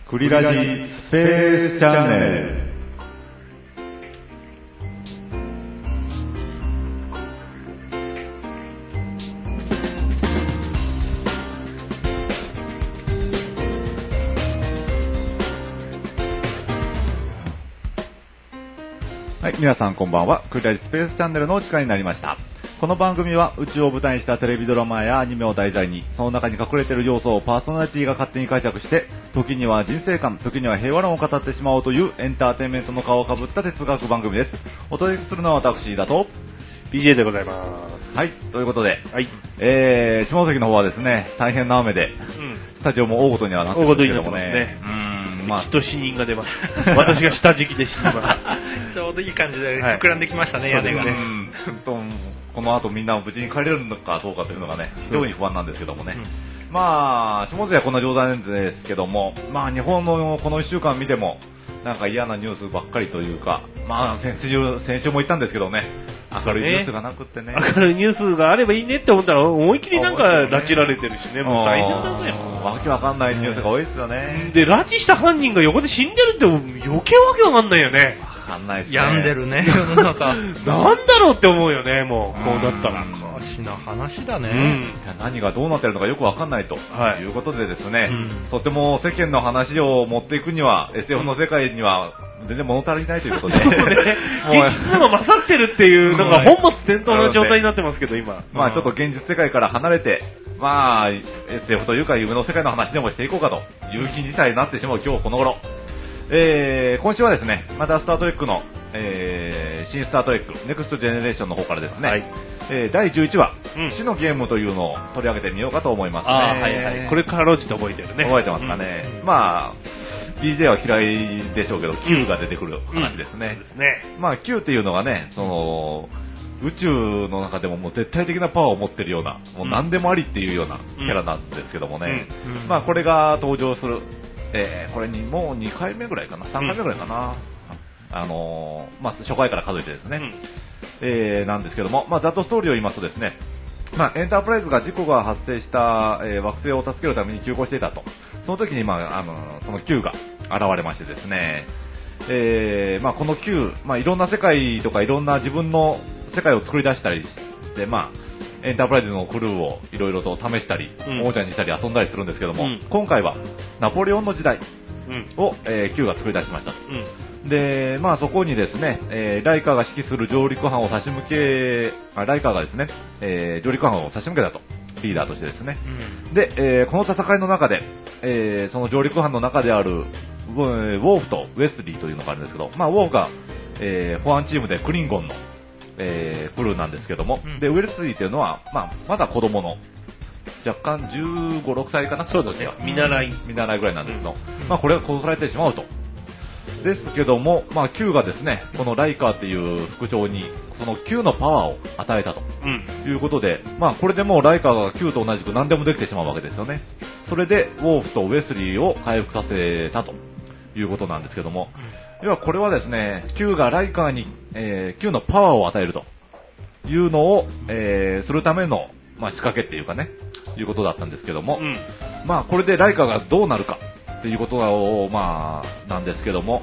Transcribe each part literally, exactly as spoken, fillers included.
クリラジスペースチャンネル。はい、皆さんこんばんは。クリラジスペースチャンネルのお時間になりました。この番組は宇宙を舞台にしたテレビドラマやアニメを題材に、その中に隠れている要素をパーソナリティが勝手に解釈して、時には人生観、時には平和論を語ってしまおうというエンターテインメントの顔をかぶった哲学番組です。お届けするのは私だとビージェー でございます。 はい、ということで、 はい、 えー、下関の方はですね、大変な雨で、うん、スタジオも大ごとにはなってるんですけどもね。大ごとになってますね。 うーん、まあ、きっと死人が出ます。私が下敷きで死にます。 ちょうどいい感じで膨らんできましたね、はい、屋根がね。 この後みんな無事に帰れるのかどうかというのがね、非常に不安なんですけどもね。うん、まあ、下関はこんな冗談ですけども、まあ日本のこのいっしゅうかん見ても、なんか嫌なニュースばっかりというか、まあ先週、先週も言ったんですけどね、明るいニュースがなくってね。 明るいニュースがあればいいねって思ったら、思いっきりなんか拉致られてるしね、もう大変だね。 わけわかんないニュースが多いですよね。 で、拉致した犯人が横で死んでるって余計わけわかんないよね。 わかんないですね。 病んでるね、世の中。 なんだろうって思うよね、もう、こうだったら。 おかしな話だね。うん、何がどうなってるのかよくわかんないと、はい、いうことでですね、うん、とても世間の話を持っていくには、エスエフ の世界には全然物足りないということで、もういつも勝ってるっていう、なんか本末転倒な状態になってますけど、今。 まあちょっと現実世界から離れて、まあ エスエフ というか夢の世界の話でもしていこうかという気にさえなってしまう今日この頃。えー、今週はですね、またスタートレックの、えー、新スタートレック、ネクストジェネレーションの方からですね、はい、えー、だいじゅういちわ、うん、死のゲームというのを取り上げてみようかと思いますね。あ、 はいはい。これからロジって覚えてるね。 覚えてますかね。うん、まあ、ビージェー は嫌いでしょうけど、Q が出てくる話ですね。うん、ですね。まあ、Q っていうのがね、その、宇宙の中でももう絶対的なパワーを持ってるような、もう何でもありっていうようなキャラなんですけどもね、うんうん、まあ、これが登場する。えー、これにもうにかいめぐらいかな、さんかいめぐらいかな、うん、あのー、まあ、初回から数えてですね、うん、えー、なんですけども、まあ、ざっとストーリーを言いますとですね、まあ、エンタープライズが事故が発生した、えー、惑星を助けるために急行していたと。その時に、まあ、あのー、その Q が現れましてですね、えー、まあ、この Q、まあ、いろんな世界とかいろんな自分の世界を作り出したりして、まあ、エンタープライズのクルーをいろいろと試したり、うん、王者にしたり遊んだりするんですけども、うん、今回はナポレオンの時代を、うんえー、Q が作り出しました。うん、で、まあそこにですね、えー、ライカーが指揮する上陸班を差し向け、あライカーがですね、えー、上陸班を差し向けたと。リーダーとしてですね。うん、で、えー、この戦いの中で、えー、その上陸班の中である、ウォーフとウェスリーというのがあるんですけど、まあウォーフが、えー、保安チームでクリンゴンのえー、クルーなんですけども、うん、でウェルスリーというのは、まあ、まだ子供の若干じゅうご、ろくさいかな、 そうですね、見習い見習いぐらいなんですけど、うん、まあ、これが殺されてしまうと。ですけども、まあ、Q がですね、このライカーっていう副長にその Q のパワーを与えたと、うん、いうことで、まあ、これでもうライカーが Q と同じく何でもできてしまうわけですよね。それでウォーフとウェスリーを回復させたということなんですけども、うん、要はこれはですね、Q がライカーに、えー、Q のパワーを与えるというのを、えー、するための、まあ、仕掛けっていうかね、いうことだったんですけども、うん、まあこれでライカがどうなるかっていうことを、まあなんですけども、うん、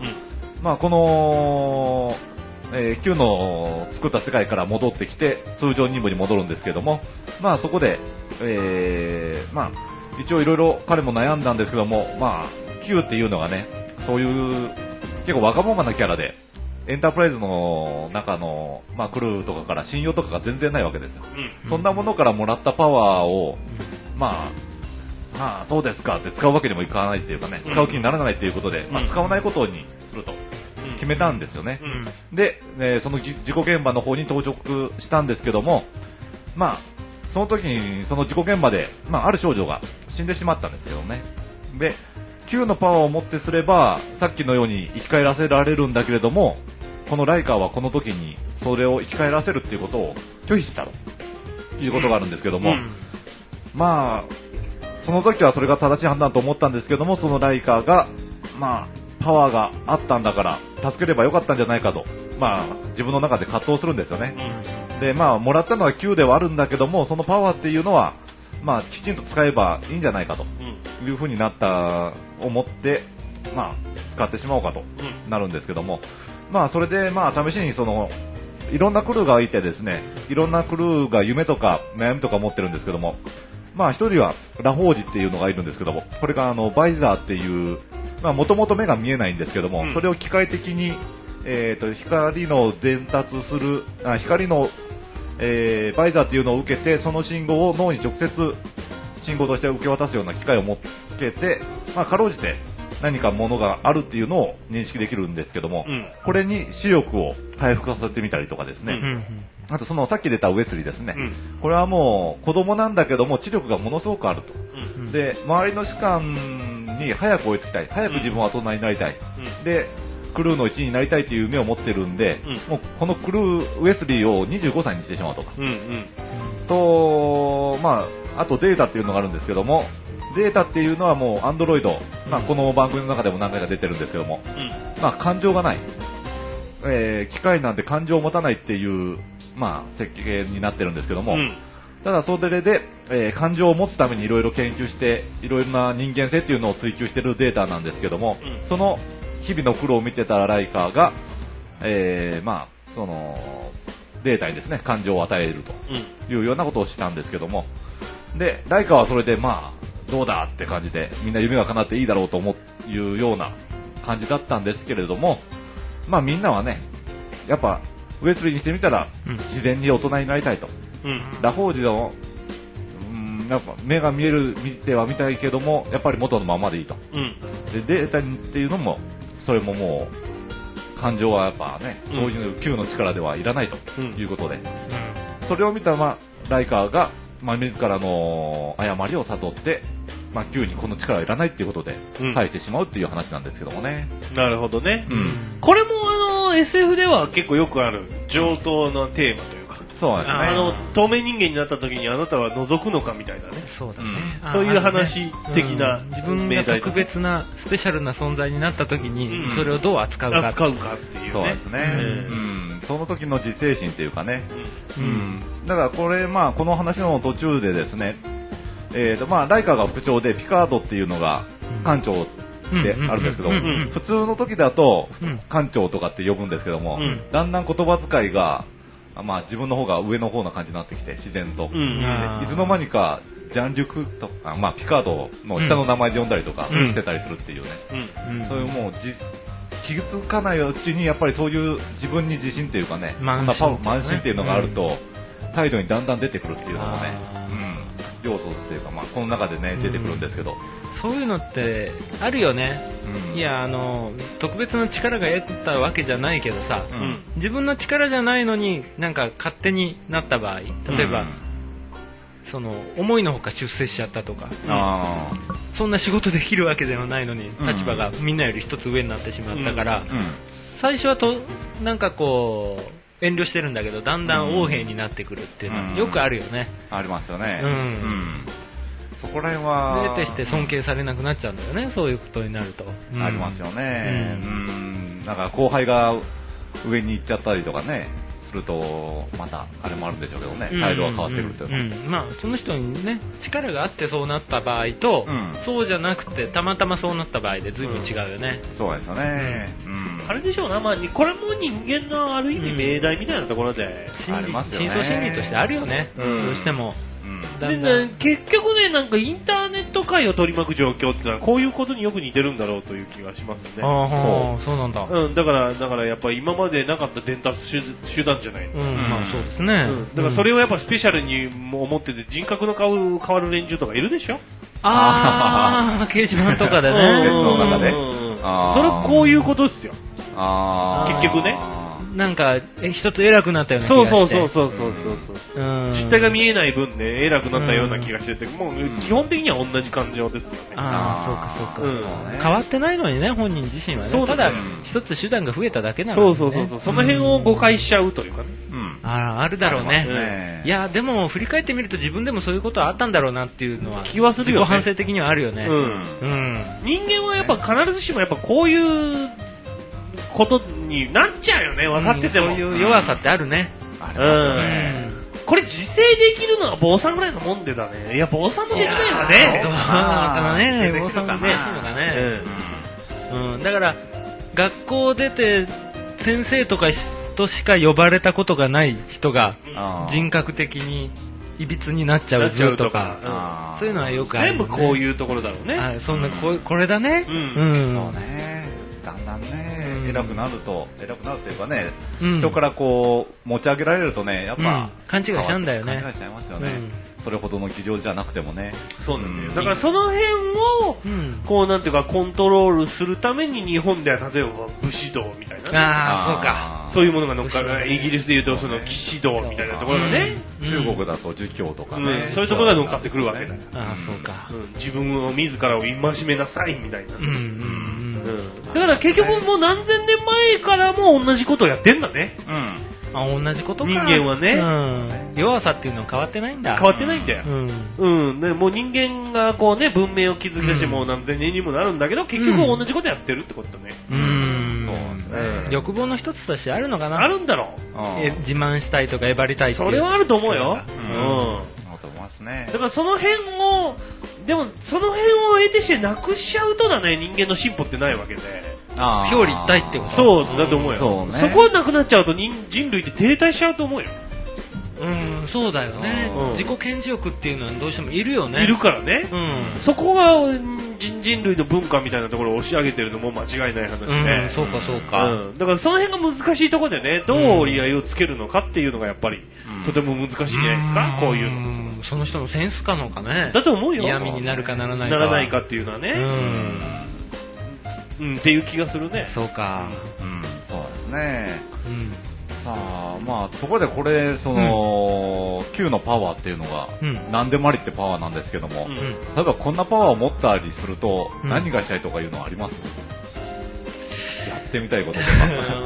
まあこの、えー、Q の作った世界から戻ってきて通常任務に戻るんですけども、まあそこで、えー、まあ一応いろいろ彼も悩んだんですけども、まあ Q っていうのがね、そういう結構わがままなキャラで。エンタープライズの中の、まあ、クルーとかから信用とかが全然ないわけですよ。うん、そんなものからもらったパワーを、まあ、まあ、そうですかって使うわけにもいかないっていうかね、使う気にならないということで、うん、まあ、使わないことにすると決めたんですよね。うん、で、えー、その事故現場の方に到着したんですけども、まあ、その時にその事故現場で、まあ、ある少女が死んでしまったんですけどね。で、Q のパワーをもってすれば、さっきのように生き返らせられるんだけれども、このライカーはこの時にそれを生き返らせるっていうことを拒否したということがあるんですけども、うん、まあその時はそれが正しい判断と思ったんですけども、そのライカーがまあパワーがあったんだから助ければよかったんじゃないかと、まあ自分の中で葛藤するんですよね。うん、でまあもらったのは Q ではあるんだけども、そのパワーっていうのはまあきちんと使えばいいんじゃないかというふうになった思ってまあ、使ってしまおうかとなるんですけども、まあ、それで、まあ、試しにその、いろんなクルーがいてですね、いろんなクルーが夢とか悩みとか持ってるんですけども、まあ、一人はラフォージっていうのがいるんですけども、これがあの、バイザーっていう、まあ、もともと目が見えないんですけども、 うん、 それを機械的に、えっと、光の伝達する、あ光の、えー、バイザーっていうのを受けて、その信号を脳に直接信号として受け渡すような機械を持ってて、まあ、かろうじて何かものがあるっていうのを認識できるんですけども、うん、これに視力を回復させてみたりとかですね、うん、あとそのさっき出たウェスリーですね、うん、これはもう子供なんだけども知力がものすごくあると、うん、で周りの士官に早く追いつきたい、早く自分は大人になりたい、うん、でクルーの一員になりたいという夢を持ってるんで、うん、もうこのクルーウェスリーをにじゅうごさいにしてしまうとか、うんうん、とまああとデータっていうのがあるんですけども、データっていうのはもうアンドロイド、まあ、この番組の中でも何回か出てるんですけども、うん、まあ、感情がない、えー、機械なんて感情を持たないっていう、まあ、設計になってるんですけども、うん、ただそれで、えー、感情を持つためにいろいろ研究していろいろな人間性っていうのを追求しているデータなんですけども、うん、その日々の苦労を見てたライカーが、えー、まあそのデータにですね感情を与えるというようなことをしたんですけども、でライカーはそれでまあどうだって感じでみんな夢が叶っていいだろうと思ういうような感じだったんですけれども、まあみんなはねやっぱウェスリーにしてみたら自然に大人になりたいと、うん、ラフォージのうんやっぱ目が見える見ては見たいけどもやっぱり元のままでいいと、うん、でデータっていうのもそれももう感情はやっぱね、うん、そういうQの力ではいらないということで、うん、それを見た、まあ、ライカーが、まあ、自らの誤りを悟って、まあ、Qにこの力はいらないっていうことで耐えてしまうっていう話なんですけどもね、 うん、なるほどね、うん、これもあの エスエフ では結構よくある上等のテーマというか、 そうですね、 あの透明人間になった時にあなたは覗くのかみたいなね、 そうだね、 うん、そういう話的な、 ね、うん、自分が特別なスペシャルな存在になった時に、うん、それをどう扱うか扱うかっていうね、 そうですね、うんうん、その時の自制心というかね、うんうん、だからこれまあこの話の途中でですね、えーとまあライカーが副長でピカードっていうのが艦長であるんですけど、普通の時だと艦長とかって呼ぶんですけども、うん、だんだん言葉遣いがまあ、自分の方が上の方な感じになってきて自然と、うん、いつの間にかジャン・リュクとか、まあ、ピカードの下の名前で呼んだりとかしてたりするっていうね、うんうん、そういうもうじ気づかないうちにやっぱりそういう自分に自信っていうかね、慢心っていうのがあると、うん、態度にだんだん出てくるっていうのもね、うん、要素っていうか、まあ、この中でね出てくるんですけど、 そういうのってあるよね、うん、いやあの特別な力が得たわけじゃないけどさ、うん、自分の力じゃないのになんか勝手になった場合、例えば、うん、その思いのほか出世しちゃったとか、あそんな仕事できるわけではないのに、うん、立場がみんなより一つ上になってしまったから、うんうん、最初はとなんかこう遠慮してるんだけどだんだん横柄になってくるっていうのはよくあるよね、 うん、ありますよね、うんうんそこら辺は得てして尊敬されなくなっちゃうんだよね、そういうことになると、 うん、ありますよね、うん、うんだから後輩が上に行っちゃったりとかねするとまたあれもあるんでしょうけどね、態度が変わってくるというのは、 うんうんうん、まあその人にね力があってそうなった場合と、うん、そうじゃなくてたまたまそうなった場合で随分違うよね、 うん、そうですよね、 うんうん、あれでしょうな、まあ、これも人間のある意味命題みたいなところで、 うん、ありますよね、深層心理としてあるよね、うん、どうしてもでね、結局ね、なんかインターネット界を取り巻く状況ってのはこういうことによく似てるんだろうという気がしますね。 ああ、そうなんだ。 うん、だからだからやっぱり今までなかった伝達手段じゃない。 うん、まあそうですね。 うん、だからそれをやっぱスペシャルに思ってて人格の顔変わる連中とかいるでしょ。 ああ、掲示板とかでね。 の中で。 それこういうことですよ。 あ結局ね。 なんか一つ偉くなったような気がして、 そうそうそうそうそうそう、うん、実態が見えない分ね偉くなったような気がしてて、うん、もう基本的には同じ感情ですよね。 ああそうかそうか、うん、変わってないのにね本人自身はね、ただ一つ手段が増えただけなので、ね、 そうそうそうそう、その辺を誤解しちゃうというかね、 うん、ああるだろうね、いやでも振り返ってみると自分でもそういうことはあったんだろうなっていうのは気はするよね、 自己反省的にはあるよね、うんうん、人間はやっぱ必ずしもやっぱこういうことになっちゃうよね、分かってても、 うん、そういう弱さってあるね、 ありますよね、うん、これ自制できるのは坊さんぐらいのもんでだね。いや坊さんもできないわね。 ああね、坊さんもできるのかね、 うん、だから学校出て先生とかとしか呼ばれたことがない人が人格的にいびつになっちゃう図とか、そういうのはよくある、 ね、全部こういうところだろうね。 あ、そんなこ、これだね。 うん。うん、そうね。だんだんね、うん、偉くなると、偉くなるというかね、うん、人からこう持ち上げられるとね、やっぱ、うん、 勘違いしちゃうんだよね。 勘違いしちゃいますよね。うん、それほどの技量じゃなくてもね。 そうなんだよ。だからその辺を、うん、こうなんていうかコントロールするために日本では例えば武士道みたいな、ね、 ああ、そうか。 そういうものが乗っかる。イギリスでいうとその騎士道みたいなところがね、 うん、中国だと儒教とかね、 うん、そういうところが乗っかってくるわけだよ。 ああ、そうか、 うん。自分を自らを戒めなさいみたいな。うんうんうん、だから結局もう何千年前からも同じことをやってんだね。 うん。あ、同じことか。 人間はね、 うん、弱さっていうのは変わってないんだ。 変わってないんだよ。うん。うん、ね、もう人間がこうね、文明を築き出してもう何千年にもなるんだけど、結局同じことやってるってことだね。 うん。そうね。欲望の一つとしてあるのかな。 あるんだろう。え、自慢したいとかえばりたいっていう。 それはあると思うよ。 うん。あと思いますね。 だからその辺を、でもその辺を得てしてなくしちゃうとだね、人間の進歩ってないわけで。 表裏一体ってこと。 そうだと思うよ。 そうね、 そこがなくなっちゃうと人類って停滞しちゃうと思うよ。 うん、そうだよね、うん、自己顕示欲っていうのはどうしてもいるよね。 いるからね、うん、そこが人, 人類の文化みたいなところを押し上げてるのも間違いない話で、うん、 そうかそうか、 うん、だからその辺が難しいところでね、どう折り合いをつけるのかっていうのがやっぱり、うん、とても難しいんじゃないですか、こういうの。 うん、その人のセンスかのかね。 だと思うよ。 嫌味になるかならないかならないかっていうのはね、うん、うん、っていう気がするね。 そうか、 うん、そうですね。うん、さあ、まあ、そこでこれ、その、うん、Q のパワーっていうのが、うん、何でもありってパワーなんですけども、うん、例えばこんなパワーを持ったりすると、うん、何がしたいとかいうのはあります？やってみたいこととか。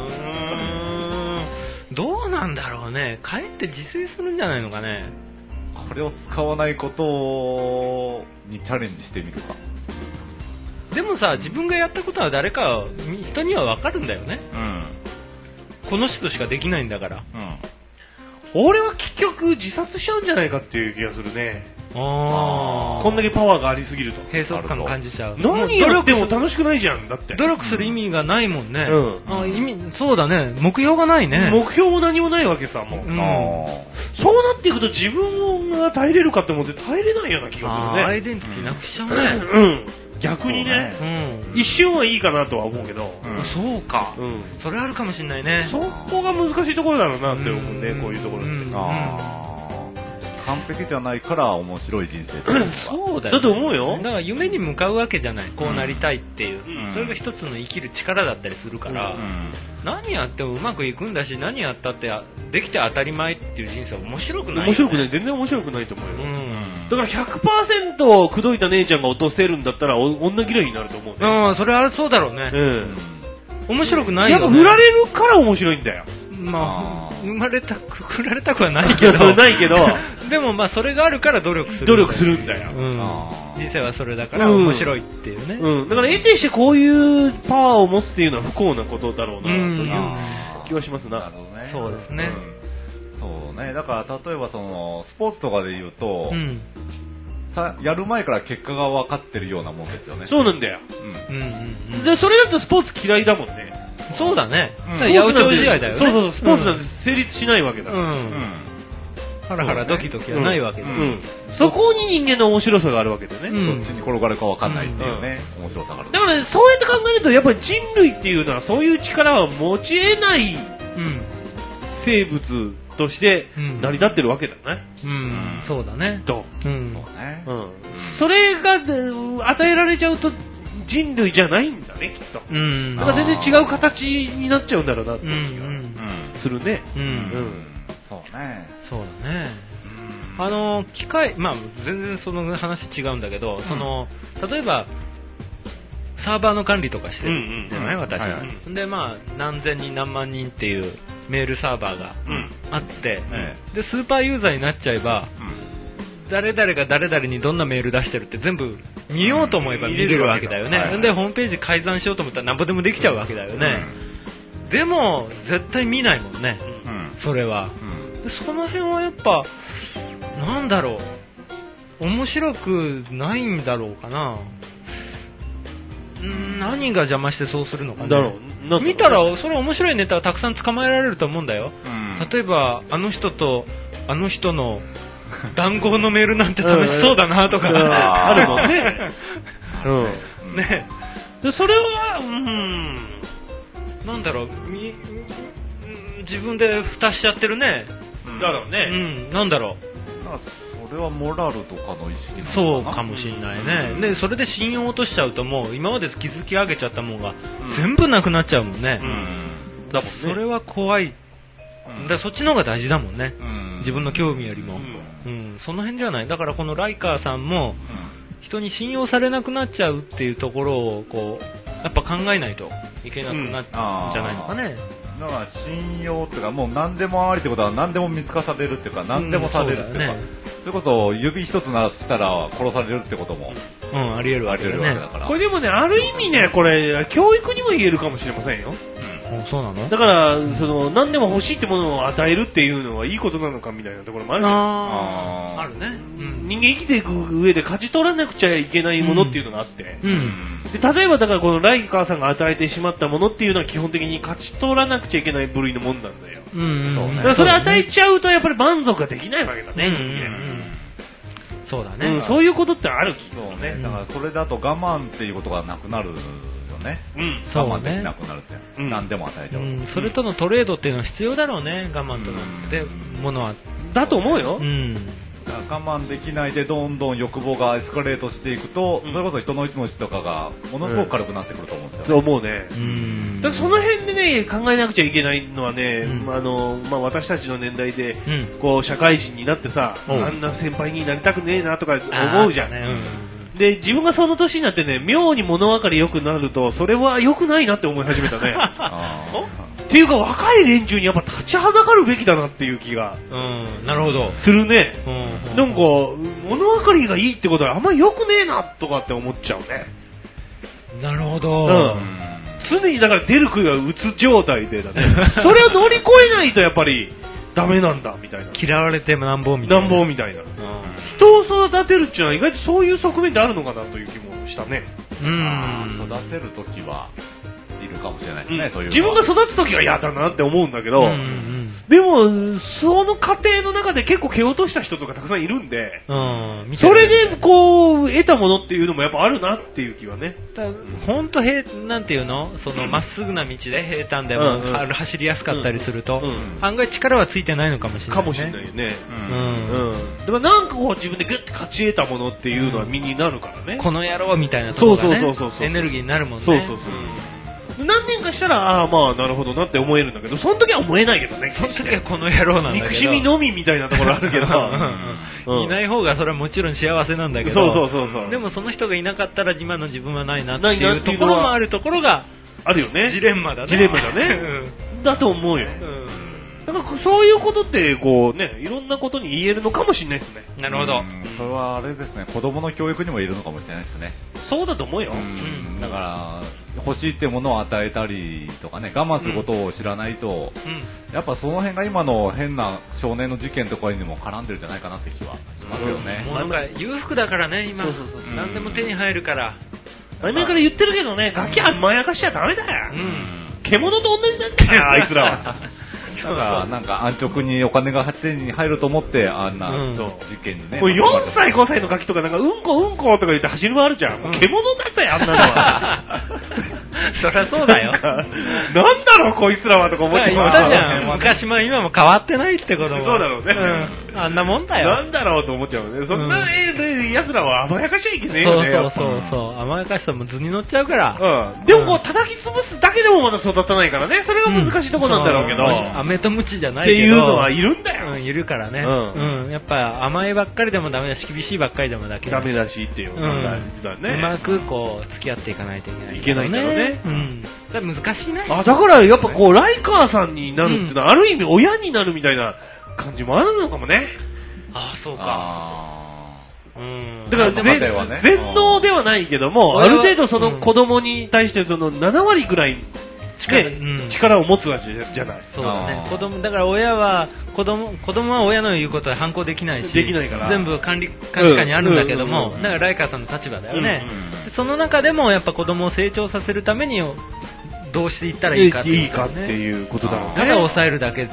どうなんだろうね。かえって自炊するんじゃないのかね。 これを使わないことにチャレンジしてみるか。 でもさ、自分がやったことは誰か、人には分かるんだよね。うん。この人しかできないんだから。うん。 俺は結局自殺しちゃうんじゃないかっていう気がするね。ああ。こんだけパワーがありすぎると。 閉塞感感じちゃう。 何やっても楽しくないじゃん、だって。 努力する意味がないもんね。うん。あ、意味、そうだね。目標がないね。 目標も何もないわけさ、もう。うん。そうなっていくと自分が耐えれるかって思って耐えれないような気がするね。 アイデンティティなくしちゃうね。 うん。逆にね、うん、一瞬はいいかなとは思うけど、 うん、そうか、うん、それあるかもしれないね。 そこが難しいところだろうなって思うね、うん、こういうところって。うん、あ完璧じゃないから面白い人生そうだよ、ね、 だと思うよ。 だから夢に向かうわけじゃない。こうなりたいっていう、うん、それが一つの生きる力だったりするから、うん、何やってもうまくいくんだし、何やったってできて当たり前っていう人生は面白くない、ね、 面白くない。全然面白くないと思うよ、うん、だから ひゃくパーセント 口説いた姉ちゃんが落とせるんだったら女嫌いになると思うね。 うん、それはそうだろうね、うん、面白くないよね。 やっぱ振られるから面白いんだよ。 まあ、生まれたく、振られたくはないけど。 ないけど。 でもまあ、それがあるから努力する。 努力するんだよ。 うん。人生はそれだから面白いっていうね。 うん。だから、得てしてこういうパワーを持つっていうのは不幸なことだろうな、という気はしますな。なるほどね。 そうですね。 うん、そうね。だから、例えばその、スポーツとかで言うと、うん、さやる前から結果が分かってるようなもんですよね。 そうなんだよ。うん。うんうん、で、それだとスポーツ嫌いだもんね。 そうだね。八百長試合だよね。 そうそうそう、スポーツなんて成立しないわけだから。うん。 ハラハラドキドキはないわけだ。うん。 そこに人間の面白さがあるわけだよね。 どっちに転がるか分かんないっていうね、面白さがある。 だからね、そうやって考えると、やっぱり人類っていうのはそういう力は持ち得ない生物として成り立ってるわけだね。 うん。そうだね。 と。うん。そうね。うん。それが与えられちゃうと、人類じゃないんだね、きっと。うん。だから全然違う形になっちゃうんだろうなって気がするね。うん。うん。 そうね。 そうだね。あの、機械、まあ、全然その話違うんだけど、うん、その、例えば、サーバーの管理とかしてるじゃない、私。はいはい、で、まあ、何千人何万人っていうメールサーバーがあって、うん、で、スーパーユーザーになっちゃえば、うん誰々が誰々にどんなメール出してるって全部見ようと思えば見れるわけだよね、はい、でホームページ改ざんしようと思ったら何ぼでもできちゃうわけだよね、うん、でも絶対見ないもんね、うん、それは、うん、でその辺はやっぱなんだろう面白くないんだろうかな。 ん何が邪魔してそうするのかね。 だろう。 見たら、それ面白いネタはたくさん捕まえられると思うんだよ。うん、例えば、あの人と、あの人の談合のメールなんて楽しそうだなとか、 あるもんね。 うん。ね。で、それは、うん、なんだろう、み自分で蓋しちゃってるね。 うん、だろうね。 うん、なんだろう。 それはモラルとかの意識なのかな。 そうかもしれないね、うん、でそれで信用を落としちゃうともう今まで築き上げちゃったものが全部なくなっちゃうもんね、うん、だもんね。それは怖い、うん、だそっちの方が大事だもんね、うん、自分の興味よりも、うんうん、その辺じゃない。だからこのライカーさんも人に信用されなくなっちゃうっていうところをこうやっぱ考えないといけなくなっちゃうんじゃないのかね、 だから信用っていうかもう何でもありってことは何でも見つかされるっていうか何でもされるっていうか、うん、そういうことを指一つ鳴らしたら殺されるってことも、 うん、あり得るわけだね。 だからこれでもね、ある意味ね、これ教育にも言えるかもしれませんよ。 うん、そうなの？ だからその何でも欲しいってものを与えるっていうのはいいことなのかみたいなところもあるじゃないですか。あるね、 うん。人間生きていく上で勝ち取らなくちゃいけないものっていうのがあって、うんうん、で例えばだからこのライカーさんが与えてしまったものっていうのは基本的に勝ち取らなくちゃいけない部類のもんなんだよ。うんうん、だからそれ与えちゃうとやっぱり満足ができないわけだね、人間、うんうん、 そうだね、 うん、そういうことってある気がね。だからそれだと我慢っていうことがなくなるよね。 うん、 我慢できなくなるって、うん、何でも与えちゃう、うん、 それとのトレードっていうのは必要だろうね、我慢とのってものは。 だと思うよ。 うん。我慢できないでどんどん欲望がエスカレートしていくと、うん、それこそ人の命とかがものすごく軽くなってくると思うんですよ、ね。 そう思うね。うん。だからその辺でね、考えなくちゃいけないのはね、うん、あのまあ、私たちの年代で、うん、こう社会人になってさ、うん、あんな先輩になりたくねえなとか思うじゃん。ね、うん、で自分がその年になってね、妙に物分かり良くなると、それは良くないなって思い始めたね。っていうか若い連中にやっぱ立ちはだかるべきだなっていう気が、 うん、なるほどするね、うん、なんか物分かりがいいってことはあんまり良くねえなとかって思っちゃうね。 なるほど、 うん、常にだから出る杭が打つ状態でだね。それを乗り越えないとやっぱりダメなんだみたいな。 嫌われてなんぼみたいな。 なんぼみたいな、うん、人を育てるっていうのは意外とそういう側面であるのかなという気もしたね。 うん、育てるときはいるかもしれないですね、うん、そういう自分が育つときは嫌だなって思うんだけど、うんうん、でもその過程の中で結構蹴落とした人とかたくさんいるんで、うん、それでこう得たものっていうのもやっぱあるなっていう気はね。 本当へなんていうの、そのまっすぐな道で平坦でも、うんうん、走りやすかったりすると、うんうん、案外力はついてないのかもしれない、ね、 かもしれないね。うんうん、でもなんかこう自分でグッて勝ち得たものっていうのは身になるからね。 この野郎みたいなところがね、 そうそうそうそう、 エネルギーになるもんね。 そうそうそう。うん、何年かしたら、ああまあなるほどなって思えるんだけど、その時は思えないけどね。 その時はこの野郎なんだけど、 憎しみのみみたいなところあるけど、 うん、いない方がそれはもちろん幸せなんだけど、 そうそうそうそう、 でもその人がいなかったら今の自分はないなっていうところもあるところがあるよね。 ジレンマだね。 ジレンマだね。うん、だと思うよ。うんだからそういうことってこうね、いろんなことに言えるのかもしれないですね。 なるほど。 それはあれですね、子供の教育にも言えるのかもしれないですね。 そうだと思うよ。うん、だから欲しいってものを与えたりとかね、我慢することを知らないと、うん、やっぱその辺が今の変な少年の事件とかにも絡んでるんじゃないかなって気はしますよね。 うん、もうなんか裕福だからね今、そうそうそう、何でも手に入るから。 前々から言ってるけどね、ガキ甘やかしちゃダメだよ。うん、獣と同じなんだよ、あいつらは。 だからなんか安直にお金が手に入ると思ってあんな事件にね、 うん、よんさいごさいのガキとかなんかうんこうんことか言って走り回るじゃん、うん、獣だったよあんなのは。 そりゃそうだよ。なんだろうこいつらはとか思ってましたじゃん。昔も今も変わってないってことも。 そうだろうね、 うん、あんなもんだよ。 なんだろうと思っちゃうね。そんな奴らは甘やかしちゃいけねえよね。 そうそうそうそう、甘やかしさも図に乗っちゃうから、 うん、でもこう叩き潰すだけでもまだ育たないからね、それが難しいところなんだろうけど、 うん、飴とムチじゃないけどっていうのはいるんだよ、 うん、いるからね、うんうん、やっぱ甘いばっかりでもダメだし厳しいばっかりでもだけダメだしっていうのがだね、うん、うまくこう付き合っていかないといけない、 いけないんだろうね、 うん、だから難しいね。 あ、だからやっぱこうライカーさんになるっていうのは、うん、ある意味親になるみたいな感じもあるのかもね。 ああそうか。あ、 うん、だから全、ね、全能ではないけども、ある程度その子供に対してそのななわりぐらい力、ねうん、力を持つわけじゃない。 そうだね。子供、だから親は、子供、子供は親の言うことは反抗できないし、 できないから全部管理、管理下にあるんだけども、だからライカーさんの立場だよね。うんうん、その中でもやっぱ子供を成長させるために、どうしていったらいいかっていう、ね、 いいかっていうことだろうね。 ただ抑えるだけ、うん、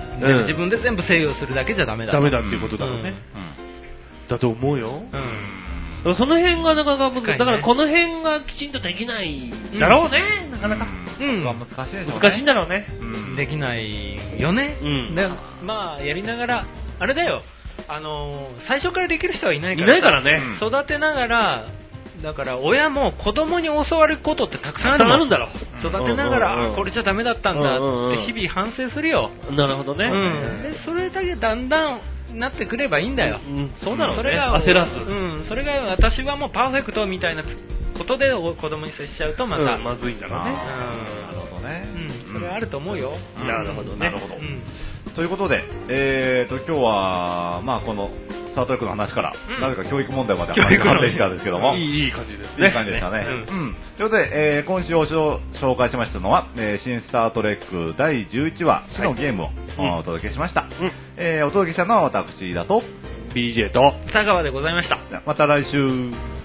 自分で全部制御するだけじゃダメだ。 ダメだっていうことだろうね。うん、だと思うよ。うん、その辺がなかなか、ね、だからこの辺がきちんとできないだろうね、うん、なかなか。 うん、難しいでしょうね。 難しいんだろうね。 うん、できないよね。うん、でまあやりながらあれだよ。あのー、最初からできる人はいないから。 いないからね。 育てながら。だから親も子供に教わることってたくさんあるあるんだろう。 育てながら、うんうんうん、これじゃダメだったんだって日々反省するよ。 なるほどね。 うん、でそれだけだんだんなってくればいいんだよ。 うん、そうだろうね。 それが焦らず。 うん、それが私はもうパーフェクトみたいなことで子供に接しちゃうとまた、 うん、まずいんだろうね。 なるほどね。 うん、それはあると思うよ。 うん、なるほどね。 なるほど。うん、ということで、えーと今日はまあこのスタート力の話から、うん、なぜか教育問題まで話が発展したんですけども、 いいいい感じですね。 いい感じでしたね。うん。うん、ということで、えー、今週を紹介しましたのは、えー、新スタートレックだいじゅういちわのゲームを、はい、お届けしました。うん、えー、お届けしたのは私だとビージェー と佐川でございました。 また来週。